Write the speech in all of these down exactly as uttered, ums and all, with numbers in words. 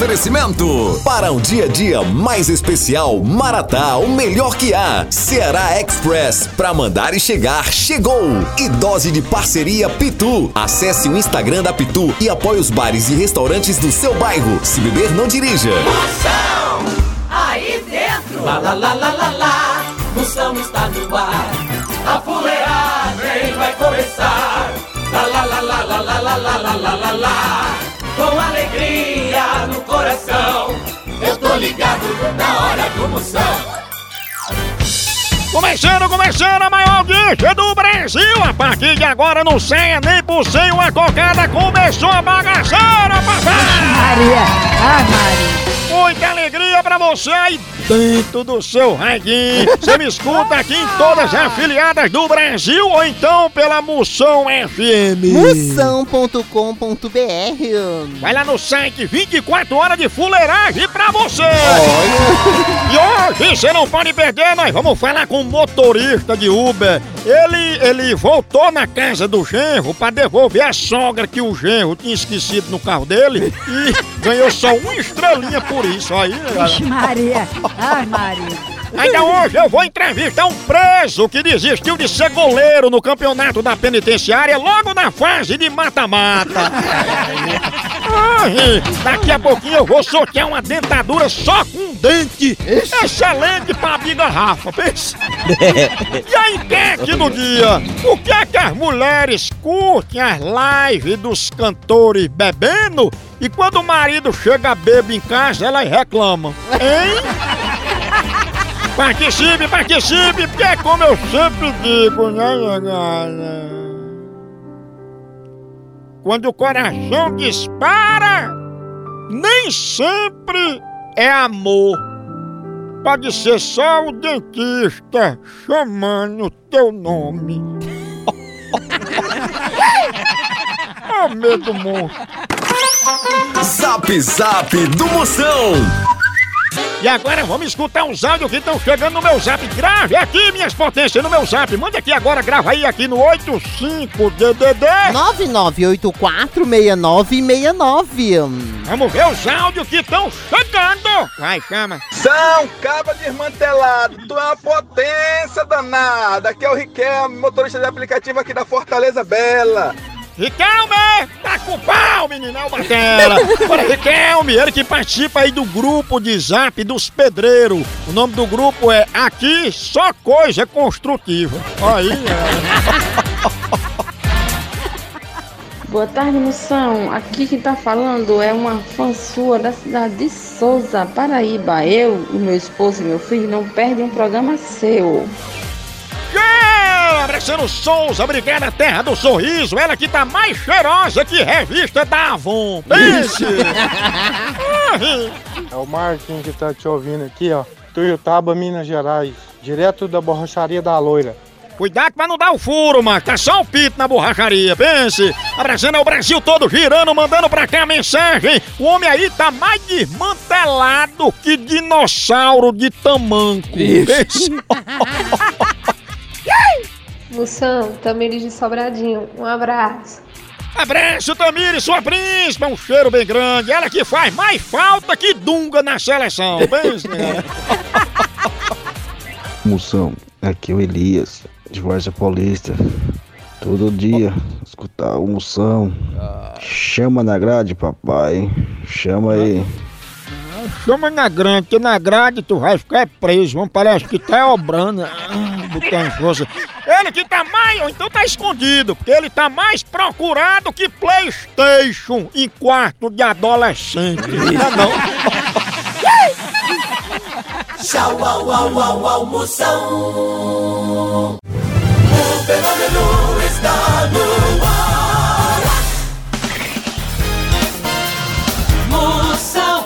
Oferecimento para um dia a dia mais especial, Maratá, o melhor que há. Ceará Express, pra mandar e chegar, chegou. E dose de parceria Pitu. Acesse o Instagram da Pitu e apoie os bares e restaurantes do seu bairro. Se beber, não dirija. Moção, aí dentro. Lá, lá, lá, lá, lá, lá. Moção está no ar. A fuleagem vai começar. Lá, lá, lá, lá, lá, lá, lá, lá, lá, lá, lá, lá. Com alegria no coração, eu tô ligado na hora do Moção. Começando, começando a maior audiência do Brasil. A partir de agora não saia nem por sem uma cocada. Começou a bagaceira, papai! Maria, ah Maria. Muita alegria pra você aí dentro do seu radinho. Você me escuta aqui em todas as afiliadas do Brasil ou então pela Moção F M. Moção ponto com ponto b r. Vai lá no site vinte e quatro horas de fuleiragem pra você. Olha. E hoje você não pode perder, nós vamos falar com um motorista de Uber. Ele, ele voltou na casa do genro pra devolver a sogra que o genro tinha esquecido no carro dele e ganhou só uma estrelinha por isso aí. Vixe Maria, ah Maria. Ainda hoje eu vou entrevistar um preso que desistiu de ser goleiro no campeonato da penitenciária logo na fase de mata-mata. Ai, daqui a pouquinho eu vou sortear uma dentadura só com um dente. Excelente pra amiga Rafa, pensa. E a enquete do dia? Por que é que as mulheres curtem as lives dos cantores bebendo e quando o marido chega bêbado em casa elas reclamam? Hein? Participe, participe, porque é como eu sempre digo, né, galera? Quando o coração dispara, nem sempre é amor. Pode ser só o dentista chamando teu nome. Oh, medo monstro. Zap Zap do Moção. E agora vamos escutar uns áudios que estão chegando no meu zap. Grave aqui, minhas potências, no meu zap. Manda aqui agora, grava aí aqui no oito cinco D D D nove nove oito quatro seis nove seis nove. Vamos ver os áudios que estão chegando. Vai, chama. São Caba Desmantelado, tu é uma potência danada. Aqui é o Riquelme, motorista de aplicativo aqui da Fortaleza Bela. Riquelme! Tá com pau, menino, é o Batela! Bora, Riquelme, ele que participa aí do grupo de zap dos pedreiros. O nome do grupo é Aqui Só Coisa Construtiva. Aí, é. Boa tarde, Moção. Aqui quem tá falando é uma fã sua da cidade de Souza, Paraíba. Eu, o meu esposo e meu filho não perdem um programa seu. Yeah! Abraçando Souza, obrigada, terra do sorriso. Ela que tá mais cheirosa que revista da Avon. Pense! É o Marquinhos que tá te ouvindo aqui, ó. Tuiutaba, Minas Gerais. Direto da borracharia da Loira. Cuidado pra não dar o furo, mano. Tá só um pito na borracharia, pense. Abraçando o Brasil todo girando, mandando pra cá a mensagem. O homem aí tá mais desmantelado que dinossauro de tamanco. Pense. Moção, Tamires de Sobradinho, um abraço. Abraço, Tamires, sua príncipe, um cheiro bem grande. Ela que faz mais falta que Dunga na seleção. Pense, né? Moção, aqui é o Elias, de Varza Paulista. Todo dia, escutar o Moção. Chama na grade, papai. Chama aí. Chama na grade, que na grade tu vai ficar preso. Vamos, parece que tá obrando. Ah, botando força. Ele que tá mais, ou então tá escondido, porque ele tá mais procurado que PlayStation em quarto de adolescente. Não, não. Tchau, au, au, au, au, Moção. O fenômeno está no ar. Moção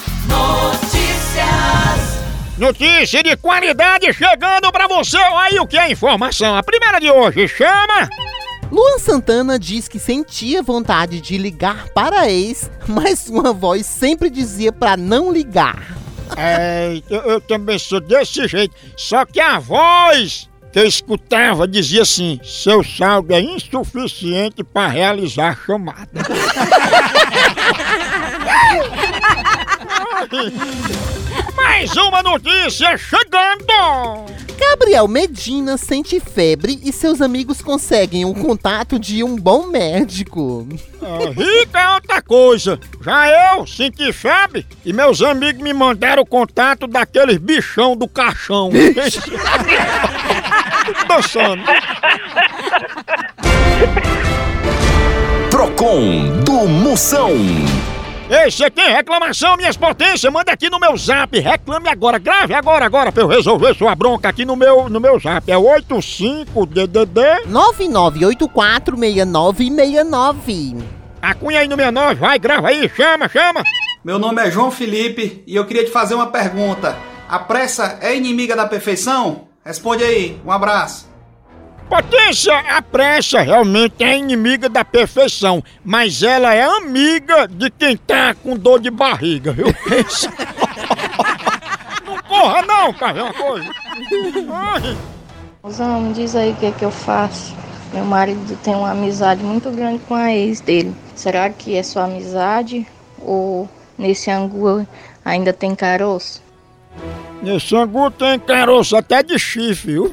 Notícias. Notícia de qualidade chegando pra você. Olha aí o que é informação. A primeira de hoje chama... Luan Santana diz que sentia vontade de ligar para a ex, mas sua voz sempre dizia pra não ligar. É, eu, eu também sou desse jeito. Só que a voz que eu escutava dizia assim: seu saldo é insuficiente para realizar a chamada. Mais uma notícia chegando! Gabriel Medina sente febre e seus amigos conseguem o contato de um bom médico. Ah, rica é outra coisa. Já eu senti febre e meus amigos me mandaram o contato daqueles bichão do caixão. Dançando. Procon do Moção. Ei, você tem reclamação, minhas potências? Manda aqui no meu zap. Reclame agora, grave agora, agora, pra eu resolver sua bronca aqui no meu, no meu zap. É oito cinco D D D nove nove oito quatro seis nove seis nove. A cunha aí no sessenta e nove, vai, grava aí, chama, chama. Meu nome é João Felipe e eu queria te fazer uma pergunta. A pressa é inimiga da perfeição? Responde aí, um abraço. Potência, a pressa realmente é inimiga da perfeição, mas ela é amiga de quem tá com dor de barriga, viu? Não corra não, pra ver uma coisa. Mozão, me diz aí o que é que eu faço. Meu marido tem uma amizade muito grande com a ex dele. Será que é só amizade ou nesse angu ainda tem caroço? Nesse angu tem caroço até de chifre, viu?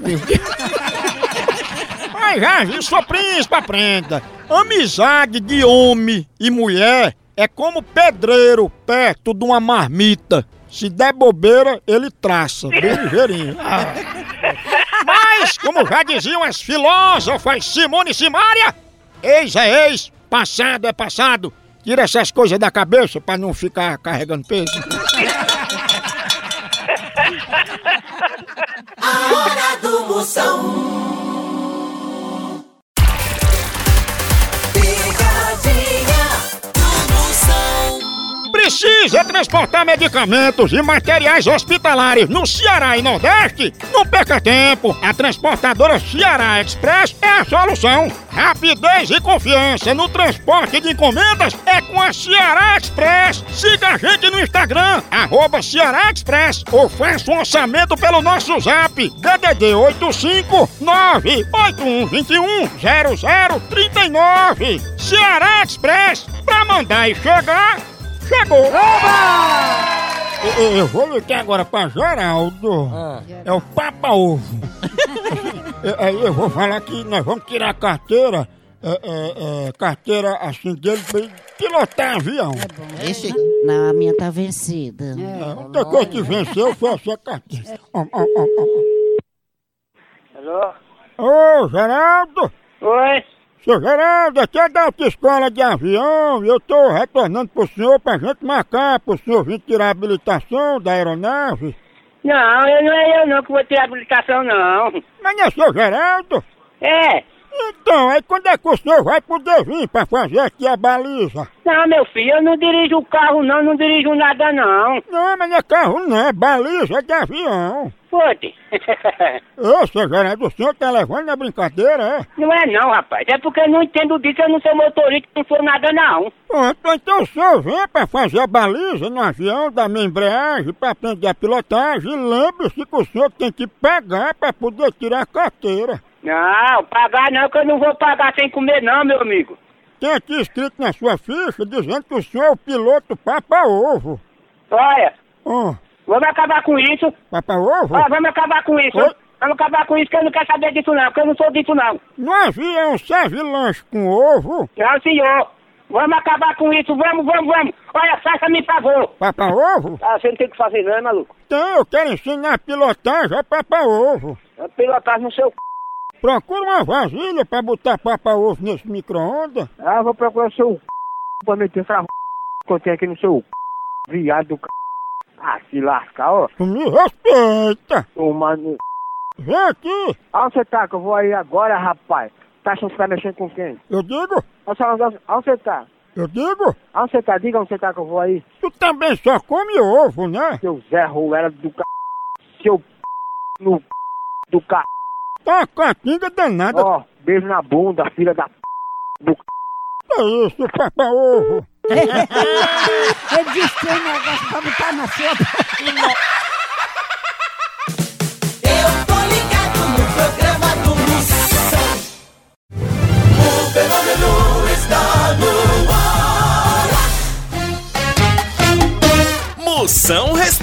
Mas já vi, sua príncipe, aprenda. Amizade de homem e mulher é como pedreiro perto de uma marmita. Se der bobeira, ele traça, bem ligeirinho. Ah. Mas, como já diziam as filósofas Simone e Simária, ex é ex, passado é passado. Tira essas coisas da cabeça pra não ficar carregando peso. A hora do Moção. Precisa transportar medicamentos e materiais hospitalares no Ceará e Nordeste? Não perca tempo! A transportadora Ceará Express é a solução! Rapidez e confiança no transporte de encomendas é com a Ceará Express! Siga a gente no Instagram, arroba Ceará Express, ou faça um orçamento pelo nosso zap, D D D oito cinco nove oito um dois um zero zero três nove. Ceará Express, pra mandar e chegar... Chegou! Eu, eu, eu vou ligar agora pra Geraldo. Ah. É o Papa Ovo. Aí eu, eu vou falar que nós vamos tirar a carteira, é, é, é, carteira assim dele pra ele pilotar avião. É bom. Esse... Não, a minha tá vencida. É, a única coisa que venceu foi a sua carteira. Oh, oh, oh, oh. Alô? Ô, Geraldo! Oi? Seu Geraldo, aqui é da autoescola de avião e eu tô retornando pro senhor pra gente marcar pro senhor vir tirar a habilitação da aeronave. Não, eu não é eu não que vou tirar a habilitação, não. Mas não é seu Geraldo? É. Então, aí quando é que o senhor vai poder vir pra fazer aqui a baliza? Não, meu filho, eu não dirijo o carro não, não dirijo nada não. Não, mas não é carro não, é baliza de avião. Pode. Ô, seu Geraldo, o senhor tá levando na brincadeira, é? Não é não, rapaz. É porque eu não entendo disso, eu não sou motorista, não sou nada não. Pronto, então o senhor vem pra fazer a baliza no avião, dar minha embreagem, pra aprender a pilotagem. E lembre-se que o senhor tem que pagar pra poder tirar a carteira. Não, pagar não, que eu não vou pagar sem comer não, meu amigo. Tem aqui escrito na sua ficha dizendo que o senhor é o piloto Papa Ovo. Olha. Oh. Vamos acabar com isso. Papa Ovo? Ah, vamos acabar com isso. Oi? Vamos acabar com isso que eu não quero saber disso não, porque eu não sou disso não. No avião serve lanche com ovo? Não, senhor. Vamos acabar com isso, vamos, vamos, vamos. Olha, faça-me favor. Papa Ovo? Ah, você não tem o que fazer não, é maluco? Então, eu quero ensinar a pilotagem a Papa Ovo. A pilotagem no seu c... Procura uma vasilha pra botar Papa Ovo nesse micro-ondas. Ah, vou procurar o seu c... pra meter essa r... que eu tenho aqui no seu c... viado do c... Ah, se lascar, ó. Tu me respeita. Ô, mano. Vem aqui. Aonde você tá que eu vou aí agora, rapaz? Tá achando que tá mexendo com quem? Eu digo. Aonde você tá? Eu digo. Aonde você tá? Diga onde você tá que eu vou aí. Tu também só come ovo, né? Seu Zé Ruela do c... Seu p... no c... do c... Tá com a pinga danada. Ó, beijo na bunda, filha da p... do c... É isso, Papa Ovo. Ele disse que tem um negócio pra botar na sopa. Eu tô ligado no programa do Moção. O fenômeno está no ar. Moção.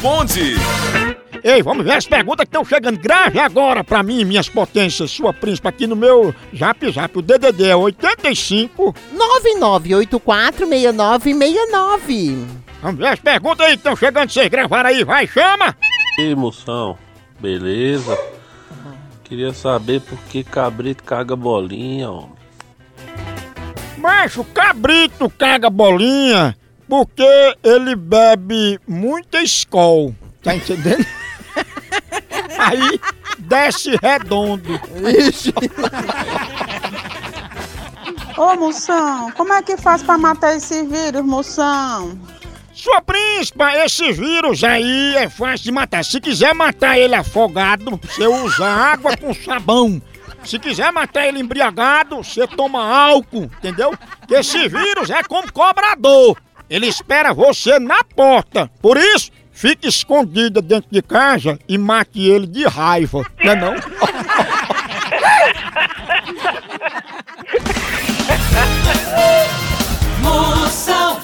responde. Ei, vamos ver as perguntas que estão chegando. Grave agora pra mim, minhas potências, sua príncipe, aqui no meu Zap Zap. O D D D é oitenta e cinco, nove nove oito quatro, seis nove seis nove. Vamos ver as perguntas aí que estão chegando, vocês gravaram aí, vai, chama! Ei, moção, beleza? Queria saber por que cabrito caga bolinha, homem. Macho, cabrito caga bolinha porque ele bebe muita Skol, tá entendendo? Aí desce redondo. Ixi. Ô, moção, como é que faz pra matar esse vírus, moção? Sua príncipa, esse vírus aí é fácil de matar. Se quiser matar ele afogado, você usa água com sabão. Se quiser matar ele embriagado, você toma álcool, entendeu? Que esse vírus é como cobrador. Ele espera você na porta. Por isso, fique escondida dentro de casa e mate ele de raiva, não é não? Moção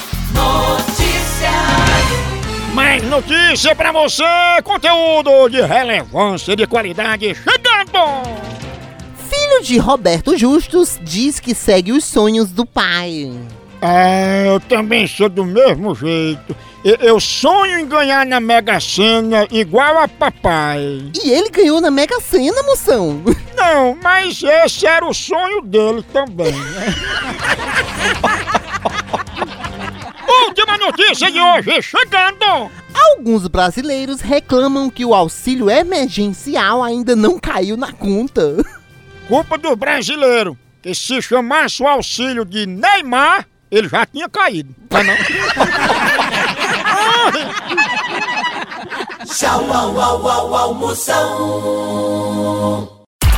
Noticiário. Mais notícia pra você, conteúdo de relevância, de qualidade, chegando! Filho de Roberto Justus diz que segue os sonhos do pai. Ah, eu também sou do mesmo jeito. Eu, eu sonho em ganhar na Mega Sena igual a papai. E ele ganhou na Mega Sena, moção? Não, mas esse era o sonho dele também, né? Última notícia de hoje, chegando! Alguns brasileiros reclamam que o auxílio emergencial ainda não caiu na conta. Culpa do brasileiro, que se chamasse o auxílio de Neymar, ele já tinha caído. Tá não? Tchau, au, au, au, au, Moção.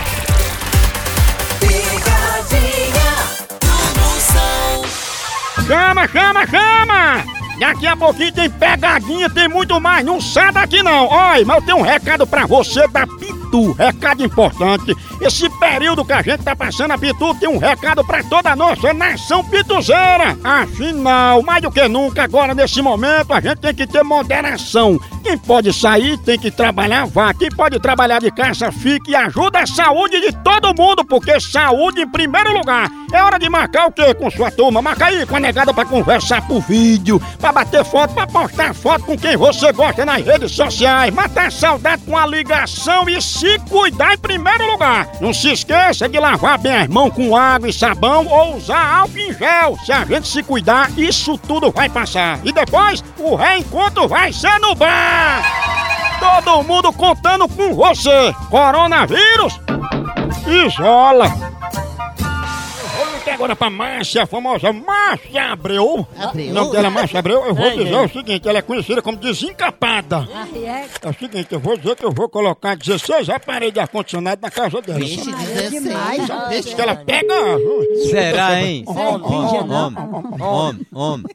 Pegadinha do Moção. Chama, chama, chama! Daqui a pouquinho tem pegadinha, tem muito mais, não sai daqui não. Olha, mas eu tenho um recado pra você da Pitu, recado importante. Esse período que a gente tá passando, a Pitu tem um recado pra toda a nossa nação pituzeira. Afinal, mais do que nunca, agora nesse momento, a gente tem que ter moderação. Quem pode sair tem que trabalhar, vá. Quem pode trabalhar de casa, fique e ajuda a saúde de todo mundo, porque saúde em primeiro lugar. É hora de marcar o quê com sua turma? Marca aí com a negada pra conversar por vídeo, pra bater foto, pra postar foto com quem você gosta nas redes sociais, matar saudade com a ligação e se cuidar em primeiro lugar. Não se esqueça de lavar bem as mãos com água e sabão ou usar álcool em gel. Se a gente se cuidar, isso tudo vai passar. E depois, o reencontro vai ser no bar. Todo mundo contando com você. Coronavírus, isola. Agora pra Márcia, a famosa Márcia Abreu. Abreu? O nome dela é Márcia Abreu. Eu vou É, dizer é. o seguinte, ela é conhecida como desencapada. Ah, é? É o seguinte, eu vou dizer que eu vou colocar dezesseis aparelhos de ar-condicionado na casa dela. Vixe, Ah, é dezesseis. demais. Deixa que ela pega... Será, hein? Homem, Homem, Homem, homem, homem.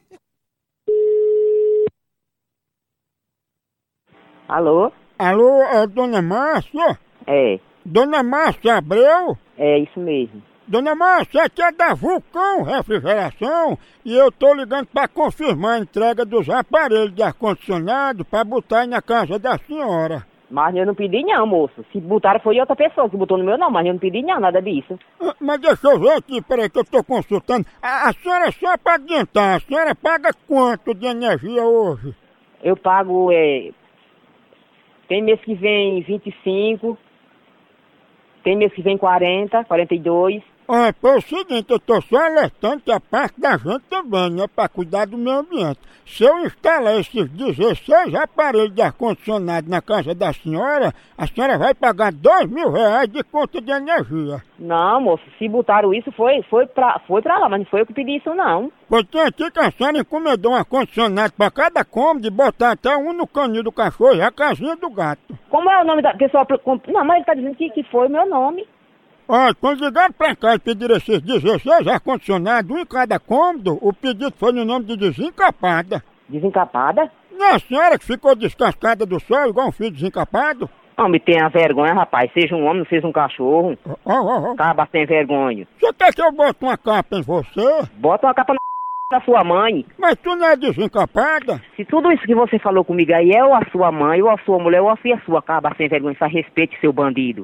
Alô? Alô, é Dona Márcia? É, Dona Márcia Abreu? é isso mesmo. Dona Márcia, aqui é da Vulcão Refrigeração e eu tô ligando pra confirmar a entrega dos aparelhos de ar-condicionado pra botar aí na casa da senhora. Mas eu não pedi não, moço. Se botaram foi outra pessoa que botou no meu nome, mas eu não pedi não, nada disso. Ah, mas deixa eu ver aqui, peraí que eu tô consultando. A, a senhora, só pra adiantar, a senhora paga quanto de energia hoje? Eu pago, é... Tem mês que vem vinte e cinco, tem mês que vem quarenta, quarenta e dois. Ah, foi o seguinte, eu tô só alertando que a parte da gente também, né, pra cuidar do meio ambiente. Se eu instalar esses dezesseis aparelhos de ar-condicionado na casa da senhora, a senhora vai pagar dois mil reais de conta de energia. Não, moço, se botaram isso foi, foi, pra, foi pra lá, mas não foi eu que pedi isso não. Pois tem aqui que a senhora encomendou um ar-condicionado pra cada cômodo e botar até um no canil do cachorro e a casinha do gato. Como é o nome da pessoa? Não, mas ele tá dizendo que, que foi o meu nome. Olha, quando ligaram pra cá e pediram esses dezesseis ar-condicionados, um em cada cômodo, o pedido foi no nome de desencapada. Desencapada? Não é a senhora que ficou descascada do sol igual um filho desencapado? Homem, tenha vergonha, rapaz. Seja um homem, não seja um cachorro. Ó, ó, ó. Caba sem vergonha. Você quer que eu bote uma capa em você? Bota uma capa na da sua mãe. Mas tu não é desencapada? Se tudo isso que você falou comigo aí é ou a sua mãe, ou a sua mulher, ou a filha sua, acaba sem vergonha, faz respeito, seu bandido.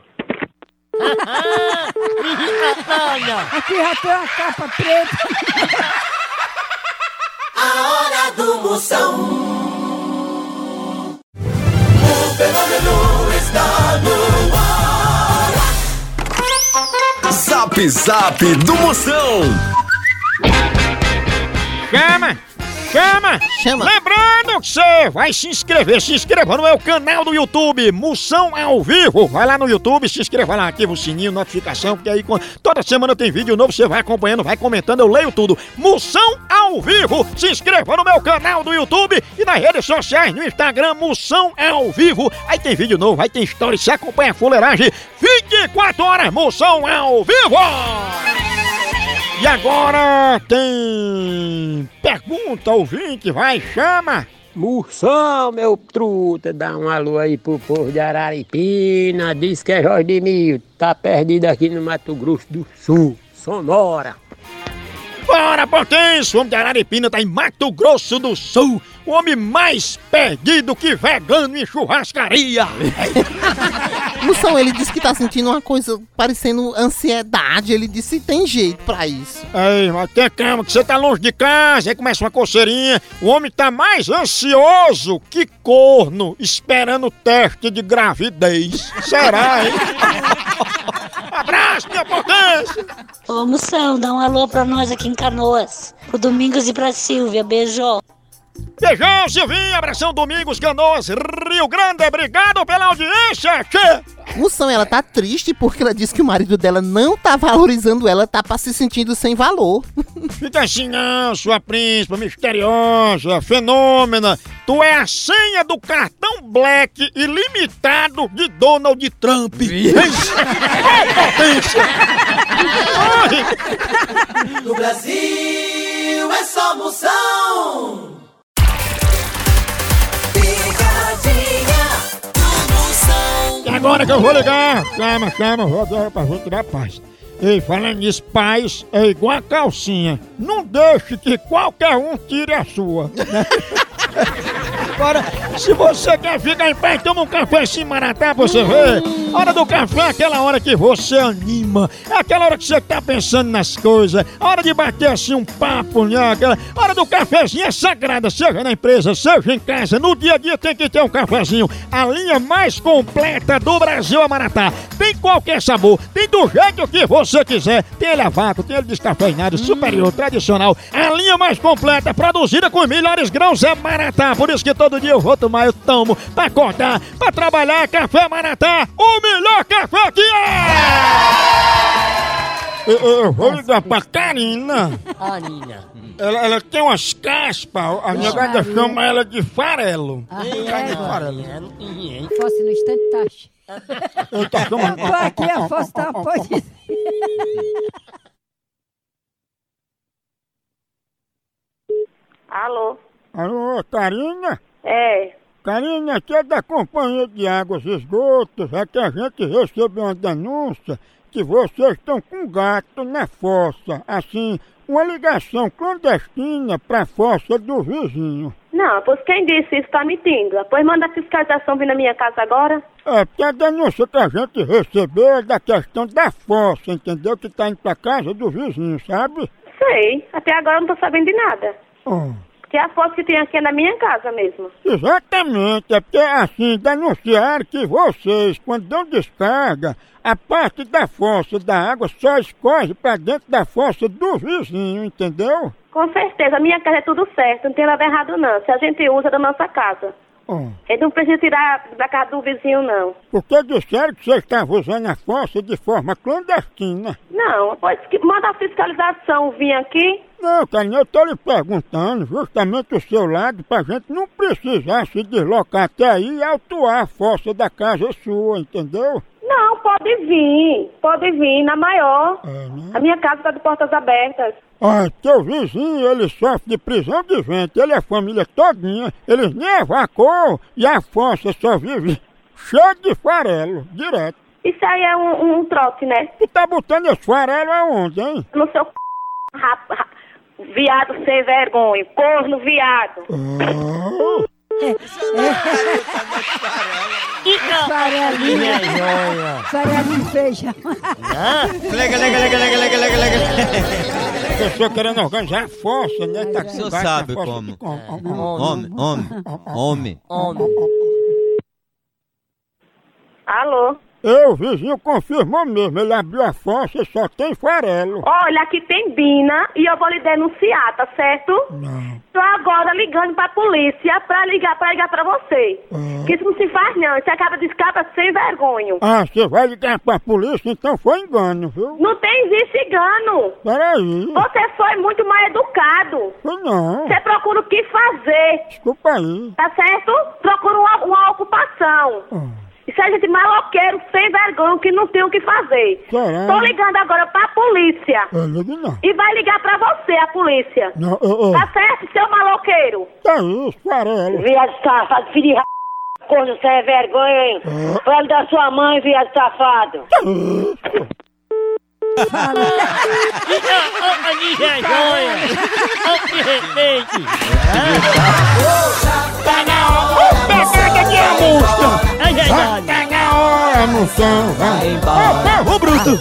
Aqui já tem uma capa preta. A hora do Moção. O fenômeno está no ar. Zap Zap do Moção. Chama! Chama! Chama! Lembrando que você vai se inscrever, se inscreva no meu canal do YouTube, Moção ao Vivo. Vai lá no YouTube, se inscreva lá, ativa o sininho, notificação, porque aí toda semana tem vídeo novo, você vai acompanhando, vai comentando, eu leio tudo. Moção ao Vivo! Se inscreva no meu canal do YouTube e nas redes sociais, no Instagram, Moção ao Vivo. Aí tem vídeo novo, aí tem história, você acompanha a fuleiragem vinte e quatro horas, Moção ao Vivo! E agora tem pergunta, ouvinte, vai, chama! Moção, meu truta, dá um alô aí pro povo de Araripina, diz que é Jorge de Mil, tá perdido aqui no Mato Grosso do Sul, Sonora. Bora, potência! O homem de Araripina tá em Mato Grosso do Sul, o homem mais perdido que vegano em churrascaria! Moção, ele disse que tá sentindo uma coisa parecendo ansiedade, ele disse que tem jeito pra isso. Ei, mas tenha calma, que você tá longe de casa, aí começa uma coceirinha, o homem tá mais ansioso que corno, esperando o teste de gravidez. Será, hein? Abraço, minha potência! Ô, Moção, dá um alô pra nós aqui em Canoas, pro Domingos e pra Silvia, beijão. Beijão, Silvinha, abração, Domingos, Canoas, Rio Grande, obrigado pela audiência, che! Moção, ela tá triste porque ela disse que o marido dela não tá valorizando ela, tá pra se sentindo sem valor. Fica assim não, sua príncipa misteriosa, fenômena, tu é a senha do cartão Black ilimitado de Donald Trump. No Brasil é só Moção. E agora que eu vou ligar, chama, chama, vou dar pra você tirar paz. Ei, falando nisso, paz é igual a calcinha. Não deixe que qualquer um tire a sua. Né? Agora, se você quer ficar em paz, toma um café assim, Maratá, pra você ver. Hora do café é aquela hora que você anima. É aquela hora que você tá pensando nas coisas. A hora de bater assim um papo, né? Aquela hora do cafezinho é sagrada, seja na empresa, seja em casa. No dia a dia tem que ter um cafezinho. A linha mais completa do Brasil é Maratá. Tem qualquer sabor, tem do jeito que você quiser. Tem ele a vácuo, tem ele descafeinado, superior, tradicional. A linha mais completa, produzida com os melhores grãos é Maratá. Por isso que todo dia eu vou tomar, eu tomo, pra acordar, pra trabalhar. Café Maratá, o melhor café que é! Eu, eu, eu vou ligar pra Karina. Karina. Ela, ela tem umas caspas, a minha gata chama ela de farelo. Ah, é, é, farelo. Se fosse no instante, tá. Eu tô chamando. Eu tô aqui, a fosse tá, pode ir. Alô? Alô, Karina? É. Karina, aqui é da Companhia de Águas e Esgotos, é que a gente recebeu uma denúncia que vocês estão com gato na fossa, assim, uma ligação clandestina pra fossa do vizinho. Não, pois quem disse isso tá mentindo. Pois manda a fiscalização vir na minha casa agora. É, porque a denúncia que a gente recebeu é da questão da fossa, entendeu? Que tá indo pra casa do vizinho, sabe? Sei, até agora eu não tô sabendo de nada. Oh. Porque a fossa que tem aqui é na minha casa mesmo. Exatamente, é porque assim, denunciaram que vocês, quando dão descarga, a parte da fossa da água só escorre pra dentro da fossa do vizinho, entendeu? Com certeza, a minha casa é tudo certo, não tem nada errado não, se a gente usa da nossa casa. Oh. A gente não precisa tirar da casa do vizinho não. Porque disseram que você estava usando a fossa de forma clandestina. Não, pode manda a fiscalização vir aqui. Não, Karina, eu tô lhe perguntando justamente o seu lado pra gente não precisar se deslocar até aí e autuar a fossa da casa sua, entendeu? Não, pode vir, pode vir, na maior. É, né? A minha casa tá de portas abertas. Ah, teu vizinho, ele sofre de prisão de ventre, ele é a família todinha, eles nem evacuam e a fossa só vive cheia de farelo, direto. Isso aí é um, um trote, né? Tu tá botando esse farelo aonde, hein? No seu c... rap, rap, Viado sem vergonha. Corno viado. Farelinha. Farelinha de feijão. Lega, lega, lega, lega, lega, lega, lega. A pessoa querendo organizar a força, né? Tá O senhor sabe como. Homem, homem, homem. Homem. Alô? Eu, o vizinho confirmou mesmo, ele abriu a fossa e só tem farelo. Olha, aqui tem Bina e eu vou lhe denunciar, tá certo? Não. Tô agora ligando pra polícia pra ligar pra ligar pra você. Ah. Que isso não se faz não, você acaba de escapa sem vergonha. Ah, você vai ligar pra polícia, então foi engano, viu? Não tem existe engano. Peraí. Você foi muito mal educado. Foi não. Você procura o que fazer. Desculpa aí. Tá certo? Procura uma, uma ocupação. Ah. Isso é gente maloqueiro, sem vergonha, que não tem o que fazer. Caramba. Tô ligando agora pra polícia. Eu ligo não. E vai ligar pra você, a polícia. Não, eu, eu. Tá certo, seu maloqueiro? Tá isso, farelo. Viado safado, filho de r... Corno sem vergonha, hein? Ah. Fala da sua mãe, viado safado. Tá na hora! Pega aqui a música! Tá na hora, moção! Vai embora! Ô, bruto!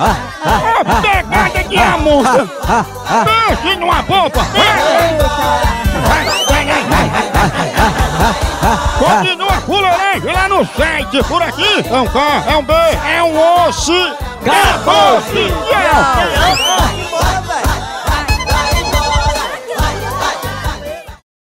Pega aqui a música! Pense numa bomba! Continua a fuleiragem lá no site! Por aqui é um K, é um B, é um osso! Acabou-se! Yeah.